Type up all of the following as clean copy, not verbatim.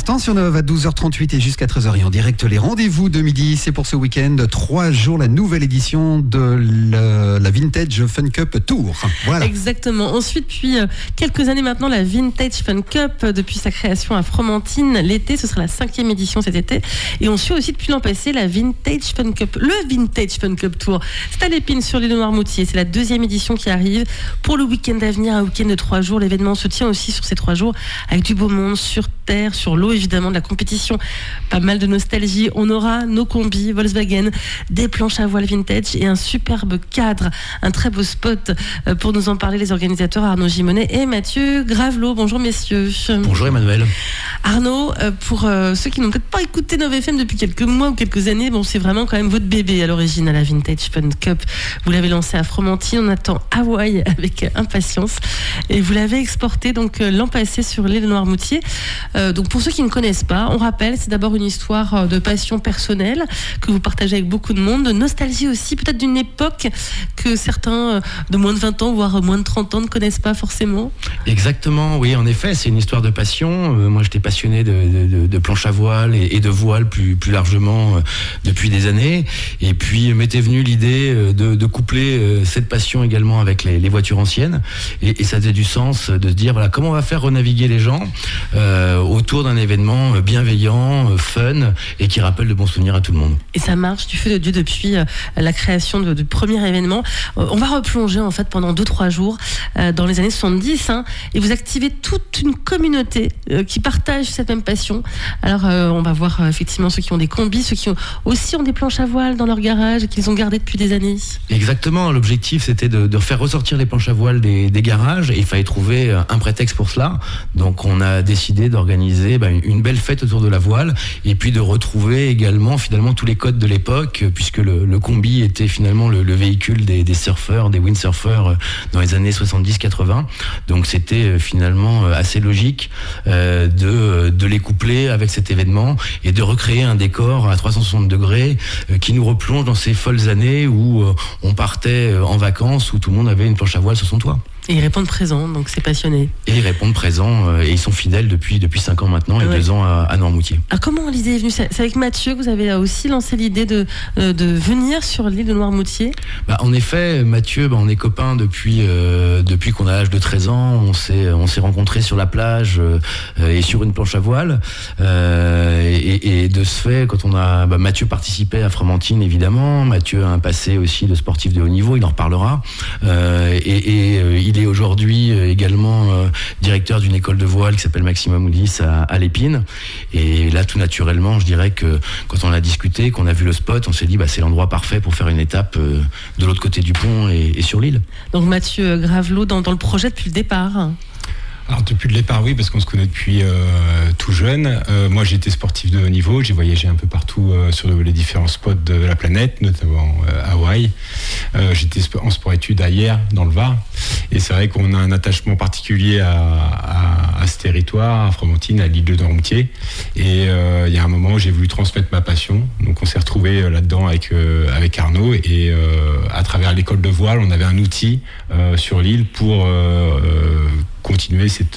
l'instant sur Nova à 12h38 et jusqu'à 13h et en direct les rendez-vous de midi. C'est pour ce week-end, 3 jours, la nouvelle édition de la Vintage Fun Cup Tour. Voilà. Exactement. On suit depuis quelques années maintenant la Vintage Fun Cup depuis sa création à Fromentine. L'été, ce sera la 5e édition cet été. Et on suit aussi depuis l'an passé la Vintage Fun Cup, le Vintage Fun Cup Tour. C'est à l'Épine sur l'île de Noirmoutier. C'est la 2e édition qui arrive. Pour le week-end à venir, un week-end de 3 jours, l'événement se tient aussi sur ces 3 jours avec du beau monde sur terre, sur l'eau évidemment, de la compétition, pas mal de nostalgie. On aura nos combis Volkswagen, des planches à voile vintage et un superbe cadre, un très beau spot. Pour nous en parler, les organisateurs Arnaud Gimonet et Mathieu Gravelot. Bonjour messieurs. Bonjour Emmanuel. Arnaud, pour ceux qui n'ont peut-être pas écouté Nova FM depuis quelques mois ou quelques années, bon, c'est vraiment quand même votre bébé à l'origine à la Vintage Fun Cup. Vous l'avez lancé à Fromentine, on attend Hawaï avec impatience et vous l'avez exporté donc l'an passé sur l'île de Noirmoutier. Donc pour ceux qui ne connaissent pas, on rappelle, c'est d'abord une histoire de passion personnelle que vous partagez avec beaucoup de monde, de nostalgie aussi, peut-être d'une époque que certains de moins de 20 ans, voire moins de 30 ans ne connaissent pas forcément. Exactement, oui, en effet, c'est une histoire de passion. Moi, j'étais passionné de planche à voile et de voile plus largement depuis des années. Et puis, m'était venue l'idée de coupler cette passion également avec les voitures anciennes. Et ça faisait du sens de se dire, voilà, comment on va faire renaviguer les gens autour d'un événement bienveillant, fun et qui rappelle de bons souvenirs à tout le monde. Et ça marche du feu de Dieu depuis la création du premier événement. On va replonger en fait pendant 2-3 jours dans les années 70 et vous activez toute une communauté qui partage cette même passion. Alors on va voir effectivement ceux qui ont des combis, ceux qui ont des planches à voile dans leur garage et qu'ils ont gardées depuis des années. Exactement, l'objectif c'était de faire ressortir les planches à voile des garages et il fallait trouver un prétexte pour cela. Donc on a décidé d'organiser une belle fête autour de la voile et puis de retrouver également finalement tous les codes de l'époque puisque le combi était finalement le véhicule des surfeurs, des windsurfers dans les années 70-80. Donc c'était finalement assez logique de les coupler avec cet événement et de recréer un décor à 360 degrés qui nous replonge dans ces folles années où on partait en vacances, où tout le monde avait une planche à voile sur son toit. Et ils répondent présent, donc c'est passionné. Et ils répondent présent et ils sont fidèles depuis 5 ans maintenant et 2 ans à Noirmoutier. Alors comment l'idée est venue ? C'est avec Mathieu que vous avez aussi lancé l'idée de venir sur l'île de Noirmoutier ? En effet, Mathieu, on est copains depuis qu'on a l'âge de 13 ans. On s'est rencontrés sur la plage et sur une planche à voile. Et de ce fait, quand Mathieu participait à Fromentine, évidemment. Mathieu a un passé aussi de sportif de haut niveau, il en reparlera. Il est aujourd'hui également directeur d'une école de voile qui s'appelle Maximum Oudis à l'Épine. Et là, tout naturellement, je dirais que quand on a discuté, qu'on a vu le spot, on s'est dit c'est l'endroit parfait pour faire une étape de l'autre côté du pont et sur l'île. Donc Mathieu Gravelot dans le projet depuis le départ. Alors depuis le départ, oui, parce qu'on se connaît depuis tout jeune. Moi, j'étais sportif de haut niveau. J'ai voyagé un peu partout sur les différents spots de la planète, notamment Hawaï. J'étais en sport-études à Hyères, dans le Var. Et c'est vrai qu'on a un attachement particulier à ce territoire, à Fromentine, à l'île de Noirmoutier. Et il y a un moment où j'ai voulu transmettre ma passion. Donc on s'est retrouvés là-dedans avec Arnaud. Et à travers l'école de voile, on avait un outil sur l'île pour continuer cet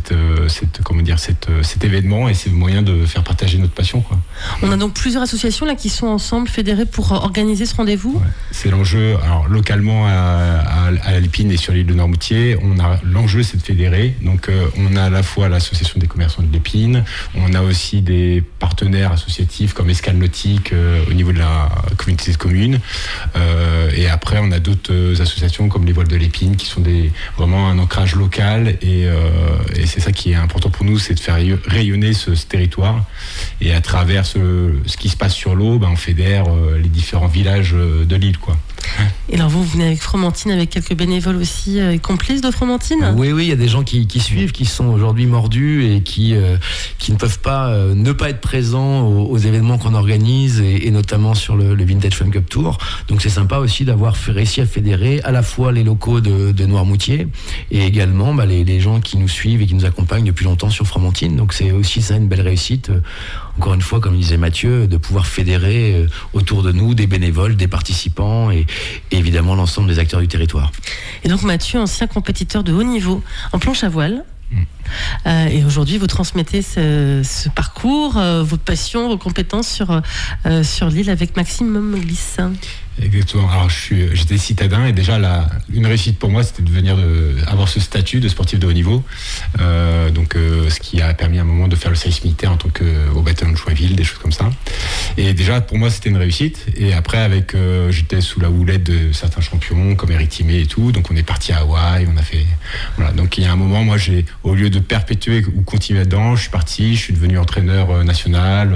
événement et c'est le moyen de faire partager notre passion, quoi. On a donc plusieurs associations là qui sont ensemble fédérées pour organiser ce rendez-vous. Ouais, c'est l'enjeu. Alors localement à l'Épine et sur l'île de Noirmoutier, l'enjeu c'est de fédérer. Donc on a à la fois l'association des commerçants de l'Épine, on a aussi des partenaires associatifs comme Escale Nautique au niveau de la communauté de communes. Et après on a d'autres associations comme les voiles de l'Épine qui sont vraiment un ancrage local. Et c'est ça qui est important pour nous, c'est de faire rayonner ce territoire. Et à travers ce qui se passe sur l'eau, on fédère les différents villages de l'île, quoi. Et alors vous venez avec Fromentine, avec quelques bénévoles aussi complices de Fromentine ? Oui, il y a des gens qui suivent, qui sont aujourd'hui mordus et qui ne peuvent pas ne pas être présents aux événements qu'on organise et notamment sur le Vintage Fun Cup Tour. Donc c'est sympa aussi d'avoir réussi à fédérer à la fois les locaux de Noirmoutier et également les gens qui nous suivent et qui nous accompagnent depuis longtemps sur Fromentine. Donc c'est aussi ça une belle réussite. Encore une fois, comme disait Mathieu, de pouvoir fédérer autour de nous des bénévoles, des participants et évidemment l'ensemble des acteurs du territoire. Et donc Mathieu, ancien compétiteur de haut niveau en planche à voile. Et aujourd'hui, vous transmettez ce parcours, vos passions, vos compétences sur l'île avec Maximum Glisse. Exactement. Alors j'étais citadin et déjà une réussite pour moi, c'était de avoir ce statut de sportif de haut niveau. Ce qui a permis à un moment de faire le service militaire en tant qu'au bataillon de Choisville, des choses comme ça. Et déjà pour moi c'était une réussite. Et après j'étais sous la houlette de certains champions comme Eric Timé et tout. Donc on est parti à Hawaï, on a fait voilà. Donc il y a un moment, moi au lieu de perpétuer ou continuer là-dedans, je suis devenu entraîneur national.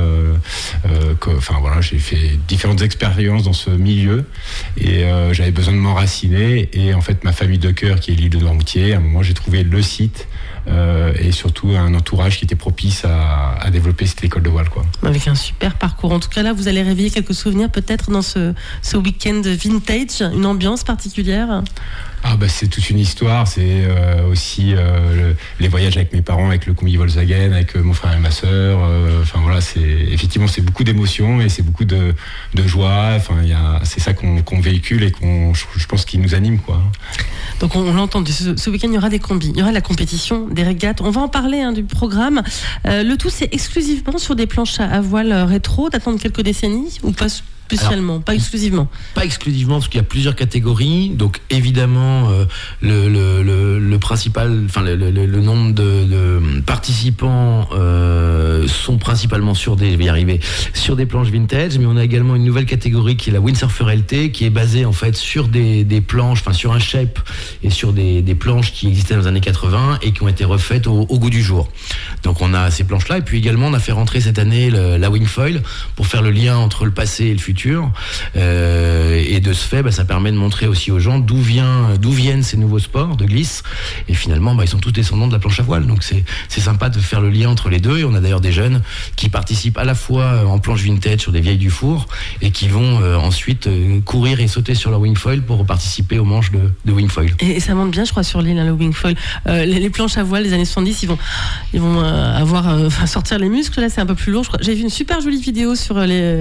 J'ai fait différentes expériences dans ce milieu. Et j'avais besoin de m'enraciner, et en fait ma famille de cœur qui est l'île de Noirmoutier, à un moment j'ai trouvé le site et surtout un entourage qui était propice à développer cette école de voile, quoi. Avec un super parcours. En tout cas là vous allez réveiller quelques souvenirs peut-être dans ce week-end vintage, une ambiance particulière. C'est toute une histoire, c'est aussi les voyages avec mes parents, avec le combi Volkswagen, avec mon frère et ma sœur. C'est beaucoup d'émotions et c'est beaucoup de joie. C'est ça qu'on véhicule et je pense qu'il nous anime, quoi. Donc on l'a entendu, ce week-end il y aura des combis, il y aura la compétition, des régates. On va en parler du programme. Le tout c'est exclusivement sur des planches à voile rétro datant de quelques décennies ou pas spécialement, pas exclusivement. Pas exclusivement, parce qu'il y a plusieurs catégories. Donc évidemment, le principal, le nombre de participants sont principalement sur des planches vintage, mais on a également une nouvelle catégorie qui est la Windsurfer LT, qui est basée en fait sur des planches, sur un shape et sur des planches qui existaient dans les années 80 et qui ont été refaites au goût du jour. Donc on a ces planches-là, et puis également on a fait rentrer cette année la wingfoil pour faire le lien entre le passé et le futur. Et de ce fait, ça permet de montrer aussi aux gens d'où viennent ces nouveaux sports de glisse. Et finalement, ils sont tous descendants de la planche à voile. Donc c'est sympa de faire le lien entre les deux. Et on a d'ailleurs des jeunes qui participent à la fois en planche vintage sur des vieilles du four et qui vont ensuite courir et sauter sur leur wingfoil pour participer aux manches de wingfoil. Et ça monte bien, je crois, sur l'île, le wingfoil. Les planches à voile des années 70, ils vont sortir les muscles. Là, c'est un peu plus lourd. J'ai vu une super jolie vidéo sur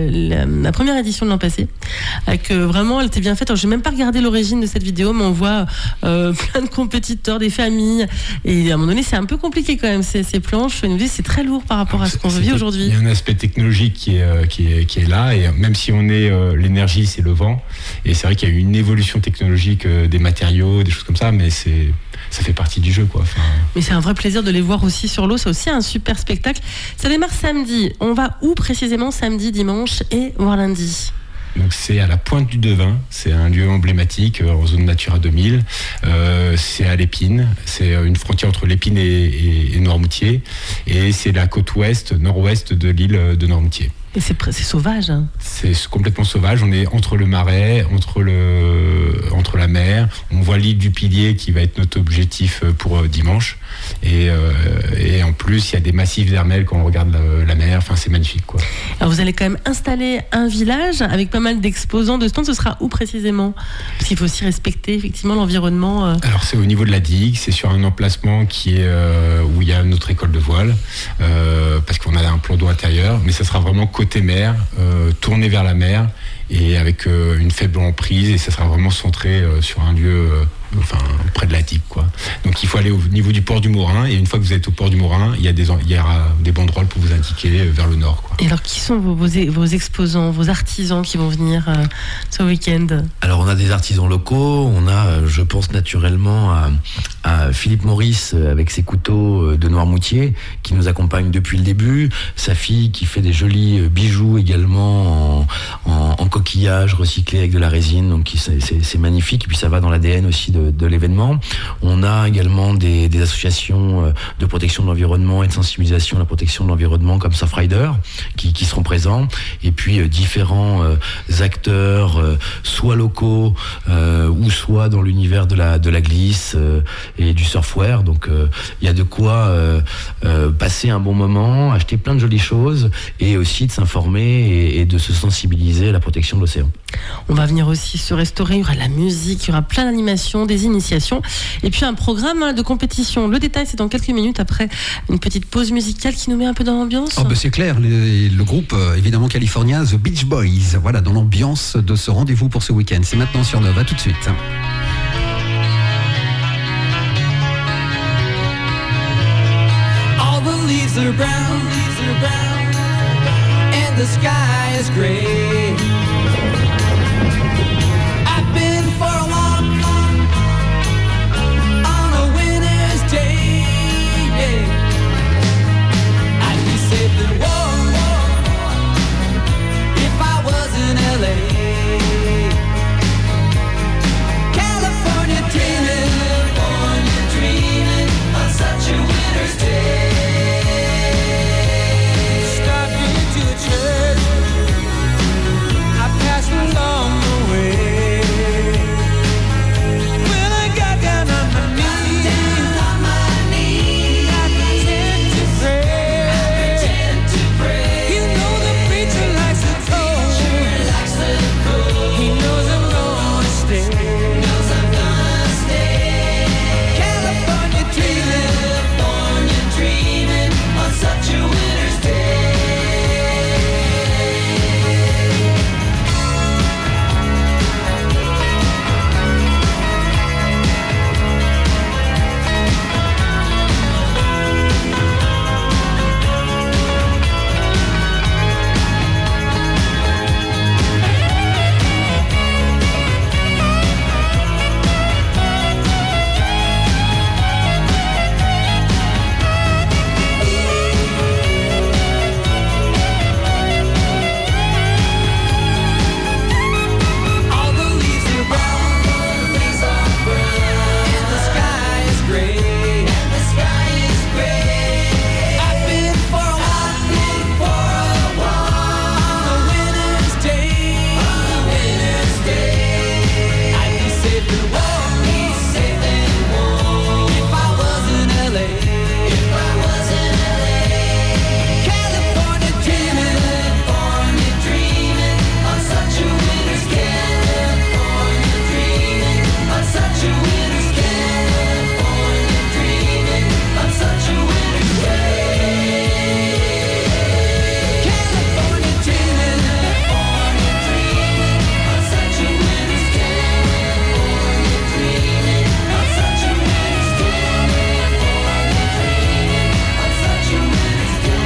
la première édition de l'an passé, avec vraiment, elle était bien faite. Alors, j'ai même pas regardé l'origine de cette vidéo, mais on voit plein de compétiteurs, des familles, et à un moment donné, c'est un peu compliqué quand même ces planches. Ils nous disent c'est très lourd par rapport à ce qu'on vit aujourd'hui. Il y a un aspect technologique qui est là, et même si on est l'énergie, c'est le vent, et c'est vrai qu'il y a eu une évolution technologique des matériaux, des choses comme ça, mais ça fait partie du jeu, quoi. Mais c'est un vrai plaisir de les voir aussi sur l'eau. C'est aussi un super spectacle. Ça démarre samedi. On va où précisément samedi, dimanche et voire lundi? Donc c'est à la Pointe du Devin, c'est un lieu emblématique en zone Natura 2000. C'est à l'Épine, c'est une frontière entre l'Épine et Noirmoutier, et c'est la côte nord-ouest de l'île de Noirmoutier. Et c'est sauvage, hein. C'est complètement sauvage. On est entre le marais, entre la mer. On voit l'île du Pilier qui va être notre objectif pour dimanche. Et en plus, il y a des massifs d'Hermel quand on regarde la mer. C'est magnifique, quoi. Alors vous allez quand même installer un village avec pas mal d'exposants de stands. Ce sera où précisément? Parce qu'il faut aussi respecter effectivement l'environnement. Alors c'est au niveau de la digue. C'est sur un emplacement qui est où il y a notre école de voile, parce qu'on a un plan d'eau intérieur. Mais ça sera vraiment côté mer, tourné vers la mer, et avec une faible emprise, et ça sera vraiment centré sur un lieu près de la digue, quoi. Donc il faut aller au niveau du port du Morin, et une fois que vous êtes au port du Morin, il y aura des banderoles pour vous indiquer vers le nord, quoi. Et alors qui sont vos exposants, vos artisans qui vont venir ce week-end? Alors on a des artisans locaux, on a, je pense naturellement à Philippe Maurice avec ses couteaux de Noirmoutier qui nous accompagne depuis le début, sa fille qui fait des jolis bijoux également en coquillage recyclé avec de la résine, donc c'est magnifique, et puis ça va dans l'ADN aussi de l'événement. On a également des associations de protection de l'environnement et de sensibilisation à la protection de l'environnement comme Surfrider qui seront présents, et puis différents acteurs soit locaux ou soit dans l'univers de la glisse et du surfwear. Donc il y a de quoi passer un bon moment, acheter plein de jolies choses, et aussi de s'informer et de se sensibiliser à la protection de l'océan. On va venir aussi se restaurer, il y aura de la musique, il y aura plein d'animations, des initiations, et puis un programme de compétition. Le détail, c'est dans quelques minutes, après une petite pause musicale qui nous met un peu dans l'ambiance. C'est clair, le groupe évidemment californien The Beach Boys, voilà, dans l'ambiance de ce rendez-vous pour ce week-end. C'est maintenant sur Nova, tout de suite. leaves are brown, and the sky is gray. I've been for a walk on a winter's day. I'd be safe and warm if I was in LA. California dreaming on such a winter's day. Stopped into a church, I passed along the way. When I got down on my knees, I pretend to pray. You know the preacher likes the cold. He knows I'm gonna stay. California dreaming on such a winter's day. All the leaves are brown, and the sky is gray. I've been for a walk on a winter's day. I'd be safe and warm if I was in LA. California dreaming on such a winter's day. On such a winter's day. Dreaming on such a winter's day. California dreaming on such a winter's day. Dreaming on such a winter's day. On such a winter's day.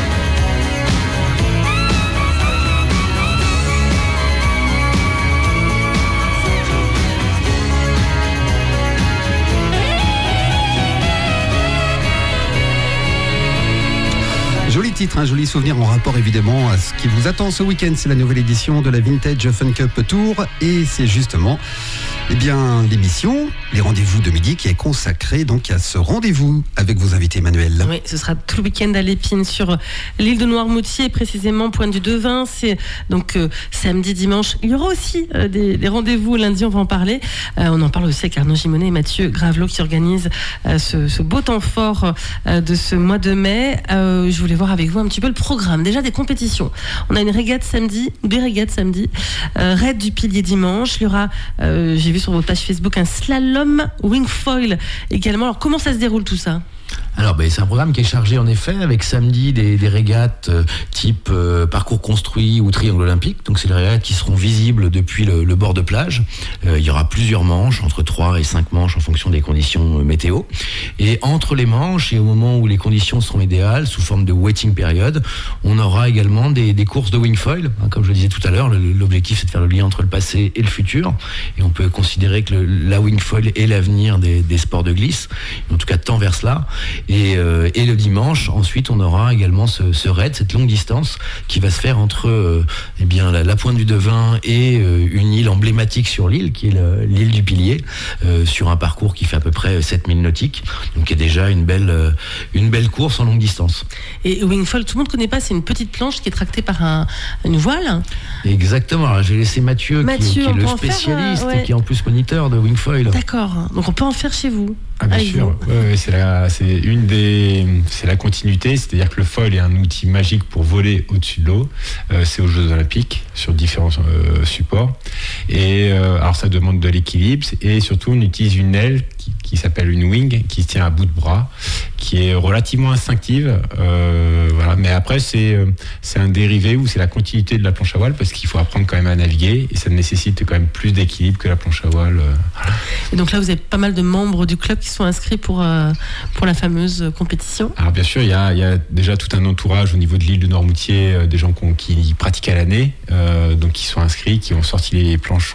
Joli titre, un joli souvenir en rapport évidemment à ce qui vous attend ce week-end. C'est la nouvelle édition de la Vintage Fun Cup Tour et c'est justement l'émission, les rendez-vous de midi qui est consacrée donc à ce rendez-vous avec vos invités, Emmanuel. Oui, ce sera tout le week-end à l'Épine sur l'île de Noirmoutier, précisément Pointe du Devin. C'est donc samedi, dimanche. Il y aura aussi des rendez-vous lundi, on va en parler. On en parle aussi avec Arnaud Gimonet et Mathieu Gravelot qui organisent ce beau temps fort de ce mois de mai. Je voulais voir avec vous un petit peu le programme. Déjà des compétitions. On a une régate samedi, des régates samedi, raid du pilier dimanche. Il y aura, j'ai vu sur votre page Facebook, un slalom wingfoil également. Alors comment ça se déroule tout ça ? Alors, c'est un programme qui est chargé en effet, avec samedi des régates type parcours construit ou triangle olympique. Donc c'est les régates qui seront visibles depuis le bord de plage. Il y aura plusieurs manches, entre 3 et 5 manches en fonction des conditions météo. Et entre les manches et au moment où les conditions seront idéales, sous forme de waiting period, on aura également des courses de wingfoil. Comme je le disais tout à l'heure, l'objectif c'est de faire le lien entre le passé et le futur. Et on peut considérer que la wingfoil est l'avenir des sports de glisse. En tout cas, tend vers cela. Et le dimanche, ensuite, on aura également ce raid, cette longue distance qui va se faire entre la Pointe du Devin et une île emblématique sur l'île, qui est l'île du Pilier, sur un parcours qui fait à peu près 7000 nautiques, donc qui est déjà une belle course en longue distance. Et wingfoil, tout le monde ne connaît pas, c'est une petite planche qui est tractée par une voile. Exactement, alors j'ai laissé Mathieu qui est le spécialiste et qui est en plus moniteur de wingfoil. D'accord, donc on peut en faire chez vous. Ah, bien sûr, c'est la continuité, c'est-à-dire que le foil est un outil magique pour voler au-dessus de l'eau. C'est aux Jeux Olympiques sur différents supports. Et alors ça demande de l'équilibre et surtout on utilise une aile qui s'appelle une wing, qui se tient à bout de bras, qui est relativement instinctive. Voilà. Mais après c'est un dérivé où c'est la continuité de la planche à voile parce qu'il faut apprendre quand même à naviguer et ça nécessite quand même plus d'équilibre que la planche à voile. Et donc là vous avez pas mal de membres du club qui sont inscrits pour la fameuse compétition? Alors bien sûr, il y a déjà tout un entourage au niveau de l'île de Noirmoutier, des gens qui pratiquent à l'année, donc qui sont inscrits, qui ont sorti les planches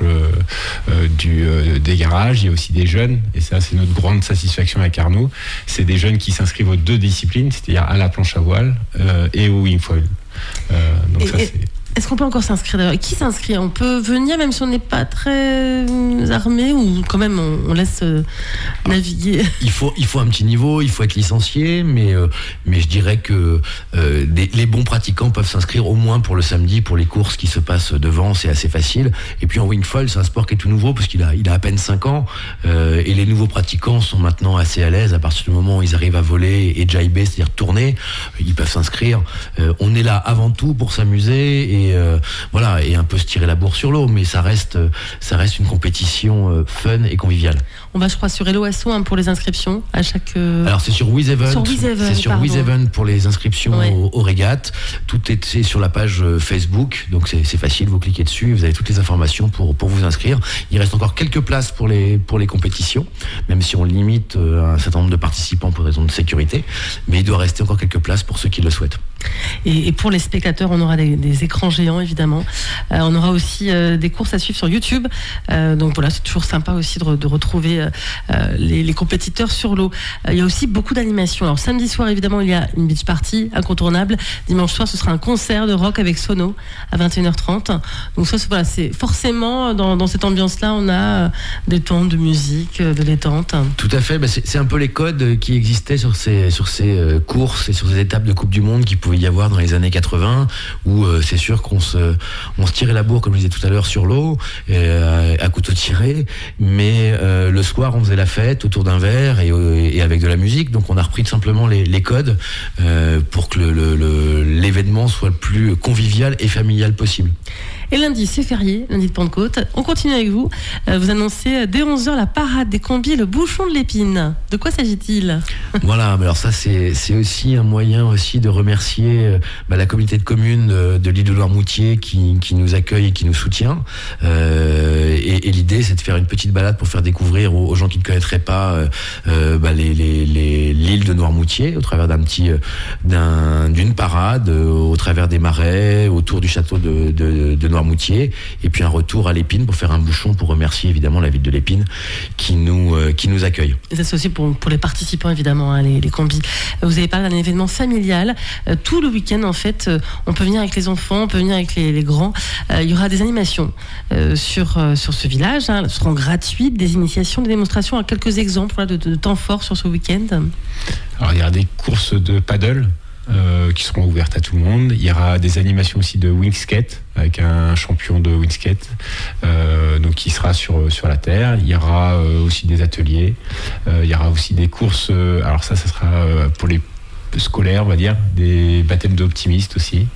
des garages. Il y a aussi des jeunes, et ça c'est notre grande satisfaction avec Arnaud, c'est des jeunes qui s'inscrivent aux deux disciplines, c'est-à-dire à la planche à voile et au wingfoil. Est-ce qu'on peut encore s'inscrire d'ailleurs? Qui s'inscrit? On peut venir même si on n'est pas très armé, ou quand même on laisse naviguer? Il faut un petit niveau, il faut être licencié, mais je dirais que les bons pratiquants peuvent s'inscrire au moins pour le samedi, pour les courses qui se passent devant, c'est assez facile. Et puis en wingfoil, c'est un sport qui est tout nouveau parce qu'il a à peine 5 ans, et les nouveaux pratiquants sont maintenant assez à l'aise à partir du moment où ils arrivent à voler et jiber, c'est-à-dire tourner, ils peuvent s'inscrire. On est là avant tout pour s'amuser et un peu se tirer la bourre sur l'eau, mais ça reste une compétition fun et conviviale. On va, je crois, sur Hello Asso pour les inscriptions à chaque. Alors c'est sur WizEvent. C'est sur WizEvent pour les inscriptions aux régates. Tout est sur la page Facebook, donc c'est facile. Vous cliquez dessus, vous avez toutes les informations pour vous inscrire. Il reste encore quelques places pour les compétitions, même si on limite un certain nombre de participants pour raison de sécurité, mais il doit rester encore quelques places pour ceux qui le souhaitent. Et pour les spectateurs, on aura des écrans géants évidemment. On aura aussi des courses à suivre sur YouTube. Donc voilà, c'est toujours sympa aussi de retrouver les compétiteurs sur l'eau. Il y a aussi beaucoup d'animations. Alors samedi soir évidemment, il y a une beach party incontournable. Dimanche soir, ce sera un concert de rock avec Sono à 21h30. Donc ça, voilà, c'est forcément dans cette ambiance-là, on a des temps de musique, de détente. Tout à fait. C'est un peu les codes qui existaient sur ces courses et sur ces étapes de Coupe du Monde qui pouvaient y avoir dans les années 80, où c'est sûr qu'on se tirait la bourre, comme je disais tout à l'heure, sur l'eau, à couteau tiré, mais le soir on faisait la fête autour d'un verre et avec de la musique. Donc on a repris tout simplement les codes pour que l'événement soit le plus convivial et familial possible. Et lundi, c'est férié, lundi de Pentecôte. On continue avec vous. Vous annoncez dès 11h la parade des combis et le bouchon de l'épine. De quoi s'agit-il? Voilà, alors ça c'est aussi un moyen aussi de remercier la communauté de communes de l'île de Noirmoutier qui nous accueille et qui nous soutient. Et l'idée, c'est de faire une petite balade pour faire découvrir aux gens qui ne connaîtraient pas l'île de Noirmoutier au travers d'une parade, au travers des marais, autour du château de Noirmoutier, et puis un retour à l'Épine pour faire un bouchon pour remercier évidemment la ville de l'Épine qui nous accueille. Et ça, c'est aussi pour les participants évidemment, les combis. Vous avez parlé d'un événement familial. Tout le week-end en fait, on peut venir avec les enfants, on peut venir avec les grands. Il y aura des animations sur ce village, elles seront gratuites, des initiations, des démonstrations. Quelques exemples de temps forts sur ce week-end. Alors il y aura des courses de paddle qui seront ouvertes à tout le monde. Il y aura des animations aussi de wingskate avec un champion de wingskate donc qui sera sur la terre. Il y aura aussi des ateliers. Il y aura aussi des courses. Alors ça sera pour les scolaires, on va dire, des baptêmes d'optimistes aussi.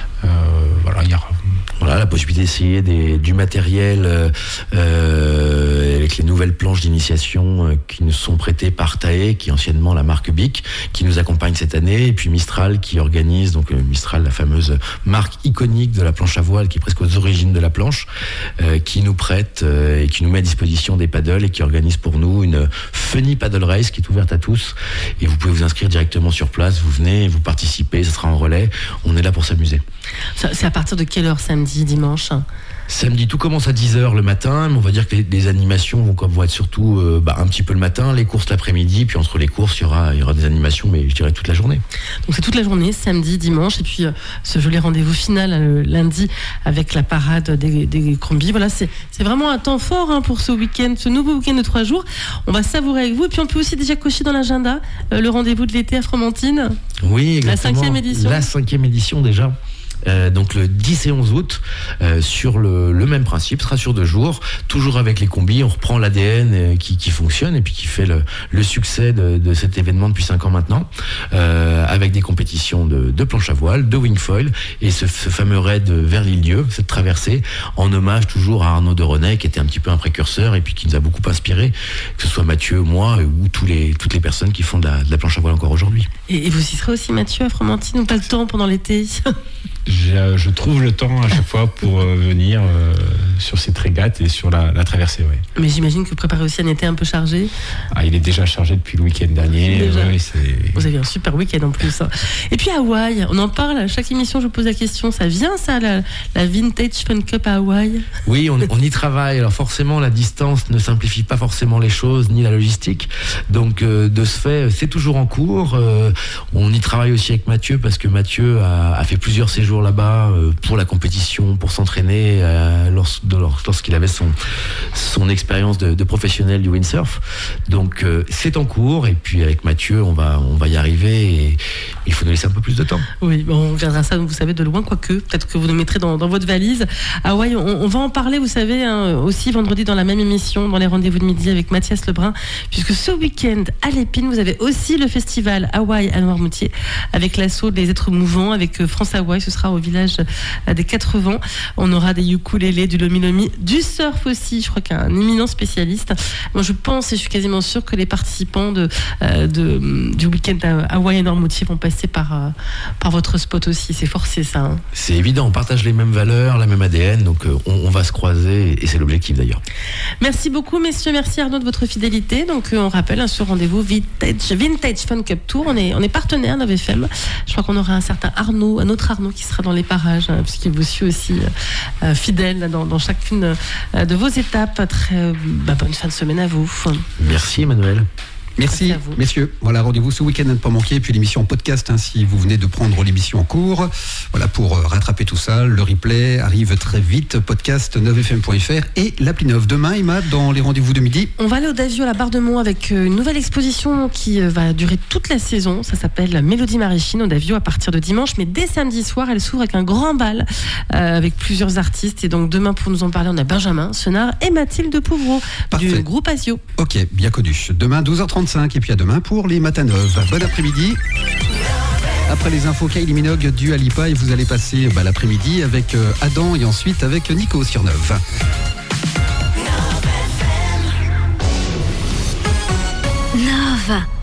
Il y aura la possibilité d'essayer du matériel avec les nouvelles planches d'initiation qui nous sont prêtées par Tae, qui est anciennement la marque Bic, qui nous accompagne cette année, et puis Mistral qui organise, donc Mistral, la fameuse marque iconique de la planche à voile qui est presque aux origines de la planche, qui nous prête et qui nous met à disposition des paddles et qui organise pour nous une funny paddle race qui est ouverte à tous, et vous pouvez vous inscrire directement sur place, vous venez, vous participez, ça sera en relais, on est là pour s'amuser. C'est à partir de quelle heure samedi, dimanche? Samedi, tout commence à 10h le matin, mais on va dire que les animations vont être surtout un petit peu le matin, les courses l'après-midi, puis entre les courses, il y aura des animations, mais je dirais toute la journée. Donc c'est toute la journée, samedi, dimanche, et puis ce joli rendez-vous final le lundi avec la parade des combis. Voilà, c'est vraiment un temps fort pour ce week-end, ce nouveau week-end de 3 jours. On va savourer avec vous, et puis on peut aussi déjà cocher dans l'agenda le rendez-vous de l'été à Fromentine. Oui, exactement. La 5e édition. La 5e édition déjà. Donc le 10 et 11 août, sur le même principe, sera sur 2 jours, toujours avec les combis. On reprend l'ADN qui fonctionne et puis qui fait le succès de cet événement depuis 5 ans maintenant, avec des compétitions de planche à voile, de wingfoil, et ce fameux raid vers l'île-dieu, cette traversée, en hommage toujours à Arnaud de René, qui était un petit peu un précurseur et puis qui nous a beaucoup inspiré, que ce soit Mathieu, moi ou toutes les personnes qui font de la planche à voile encore aujourd'hui. Et vous y serez aussi, Mathieu, à Fromentine, ou pas le temps pendant l'été? je trouve le temps à chaque fois pour venir sur cette régate et sur la traversée. Ouais. Mais j'imagine que préparer aussi un été un peu chargé. Ah, il est déjà chargé depuis le week-end dernier. Déjà. Ouais, Vous avez un super week-end en plus. Hein. Et puis Hawaï, on en parle à chaque émission, je vous pose la question. Ça vient ça, la Vintage Fun Cup à Hawaï? Oui, on y travaille. Alors forcément, la distance ne simplifie pas forcément les choses, ni la logistique. Donc de ce fait, c'est toujours en cours. On y travaille aussi avec Mathieu, parce que Mathieu a fait plusieurs séjours là-bas pour la compétition, pour s'entraîner lorsqu'il avait son expérience de professionnel du windsurf. Donc c'est en cours, et puis avec Mathieu, on va y arriver, et il faut nous laisser un peu plus de temps. Oui, bon, on regardera ça, vous savez, de loin, quoique. Peut-être que vous nous mettrez dans votre valise. Hawaï, on va en parler, vous savez, hein, aussi vendredi dans la même émission, dans les rendez-vous de midi avec Mathias Lebrun, puisque ce week-end à l'Épine, vous avez aussi le festival Hawaï à Noirmoutier, avec l'assaut des êtres mouvants, avec France Hawaï. Ce sera au village des 4 vents. On aura des ukulélés, du lomi-lomi, du surf aussi. Je crois qu'un éminent spécialiste. Moi, je pense et je suis quasiment sûre que les participants du week-end à Hawaï à Noirmoutier vont passer par votre spot aussi. C'est forcé, ça. Hein. C'est évident, on partage les mêmes valeurs, la même ADN, donc on va se croiser, et c'est l'objectif d'ailleurs. Merci beaucoup, messieurs. Merci Arnaud de votre fidélité. Donc on rappelle ce rendez-vous Vintage Fun Cup Tour. On est partenaire 9FM. Je crois qu'on aura un certain Arnaud, un autre Arnaud qui sera dans les parages, hein, puisqu'il vous suit aussi fidèle dans chacune de vos étapes. Très bonne fin de semaine à vous. Merci Emmanuel. Merci à vous. messieurs. Voilà, rendez-vous ce week-end à ne pas manquer. Puis l'émission en podcast, hein, si vous venez de prendre l'émission en cours. Voilà, pour rattraper tout ça. Le replay arrive très vite. Podcast 9fm.fr et l'appli 9. Demain, Emma, dans les rendez-vous de midi. On va aller au Davio à la Barre de Mont avec une nouvelle exposition qui va durer toute la saison. Ça s'appelle Mélodie Maraîchine au Davio à partir de dimanche. Mais dès samedi soir, elle s'ouvre avec un grand bal avec plusieurs artistes. Et donc demain, pour nous en parler, on a Benjamin Senard et Mathilde Pouvreau du groupe Asio. Ok, bien connu. Demain, 12h35. Et puis à demain pour les Matins 9. Bon après-midi. Après les infos Kylie Minogue du Alipa, et vous allez passer l'après-midi avec Adam et ensuite avec Nico sur 9. Nova.